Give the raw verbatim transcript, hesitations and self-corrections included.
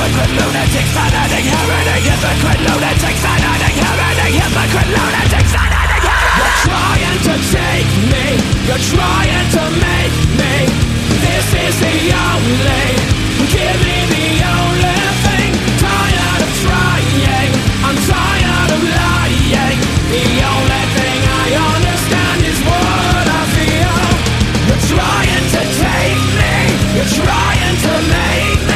Hypocrite lunatic, fanatic, heretic, hypocrite lunatic, fanatic, heretic, hypocrite lunatic, fanatic, heretic. You're trying to take me, you're trying to make me. This is the only, give me the only thing. Tired of trying, I'm tired of lying. The only thing I understand is what I feel. You're trying to take me, you're trying to make me.